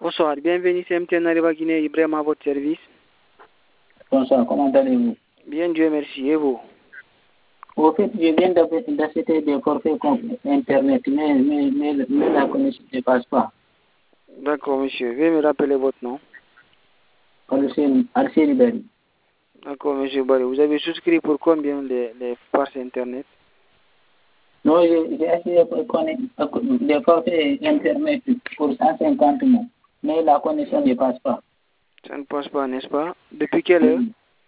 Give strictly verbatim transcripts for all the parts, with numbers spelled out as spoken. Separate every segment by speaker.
Speaker 1: Bonsoir, bienvenue, c'est M T N Arriva Guinée, Ibrahim à votre service.
Speaker 2: Bonsoir, comment allez-vous?
Speaker 1: Bien, Dieu merci, et vous?
Speaker 2: Au fait, je viens d'acheter des forfaits Internet, mais, mais, mais, mais la connexion ne passe pas.
Speaker 1: D'accord, monsieur. Veuillez me rappeler votre nom.
Speaker 2: Arsène Bari.
Speaker 1: D'accord, monsieur Barry. Vous avez souscrit pour combien les, les passes Internet?
Speaker 2: Non, j'ai acheté des forfaits Internet pour cent cinquante mots, mais la connexion ne passe pas.
Speaker 1: Ça ne passe pas, n'est-ce pas? Depuis quelle heure?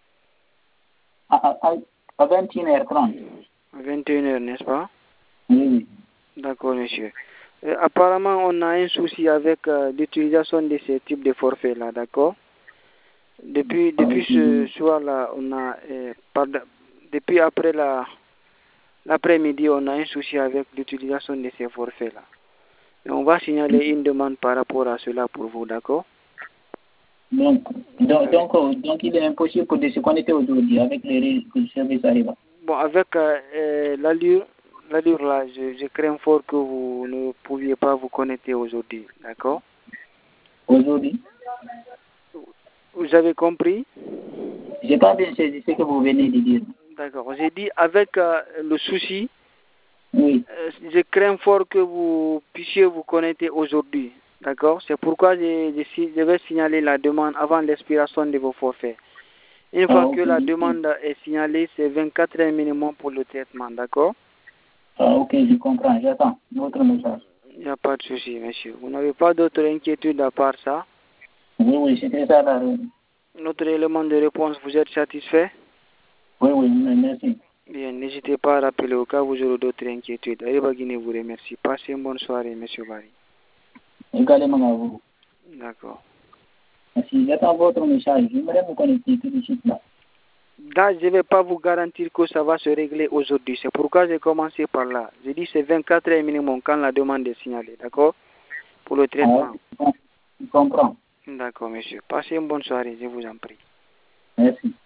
Speaker 2: À, à, à vingt et une heures trente.
Speaker 1: À vingt et une heures, n'est-ce pas?
Speaker 2: Oui.
Speaker 1: D'accord, monsieur. Euh, apparemment, on a un souci avec euh, l'utilisation de ce type de forfait-là, d'accord? Depuis, depuis ce soir-là, on a, euh, pardon, depuis après la, l'après-midi, on a un souci avec l'utilisation de ces forfaits-là. Et on va signaler une demande par rapport à cela pour vous, d'accord?
Speaker 2: Donc, donc, donc, donc, il est impossible de se connecter aujourd'hui avec les services Arriva.
Speaker 1: Bon, avec euh, l'allure, l'allure là, je, je crains fort que vous ne pouviez pas vous connecter aujourd'hui, d'accord?
Speaker 2: Aujourd'hui?
Speaker 1: Vous avez compris?
Speaker 2: Je n'ai pas bien saisi ce que vous venez de dire.
Speaker 1: D'accord. J'ai dit avec euh, le souci,
Speaker 2: oui.
Speaker 1: euh, je crains fort que vous puissiez vous connecter aujourd'hui, d'accord? C'est pourquoi je, je, je vais signaler la demande avant l'expiration de vos forfaits. Une
Speaker 2: Ah,
Speaker 1: fois
Speaker 2: okay.
Speaker 1: que la demande est signalée, c'est vingt-quatre heures minimum pour le traitement, d'accord?
Speaker 2: Ah, ok, je comprends. J'attends votre message.
Speaker 1: Il n'y a pas de souci, monsieur. Vous n'avez pas d'autres inquiétudes à part ça?
Speaker 2: Oui, oui, c'était ça la...
Speaker 1: Notre élément de réponse, vous êtes satisfait?
Speaker 2: Oui, oui, merci.
Speaker 1: Bien, n'hésitez pas à rappeler au cas où vous aurez d'autres inquiétudes. Arriva Guinée vous remercie. Passez une bonne soirée, monsieur Barry.
Speaker 2: Également à vous.
Speaker 1: D'accord.
Speaker 2: Merci, j'attends votre message. J'aimerais me connecter tout de suite là.
Speaker 1: Là, je ne vais pas vous garantir que ça va se régler aujourd'hui. C'est pourquoi j'ai commencé par là. J'ai dit c'est vingt-quatre heures minimum quand la demande est signalée, d'accord? Pour le traitement.
Speaker 2: Ah, je comprends.
Speaker 1: D'accord, monsieur. Passez une bonne soirée, je vous en prie.
Speaker 2: Merci.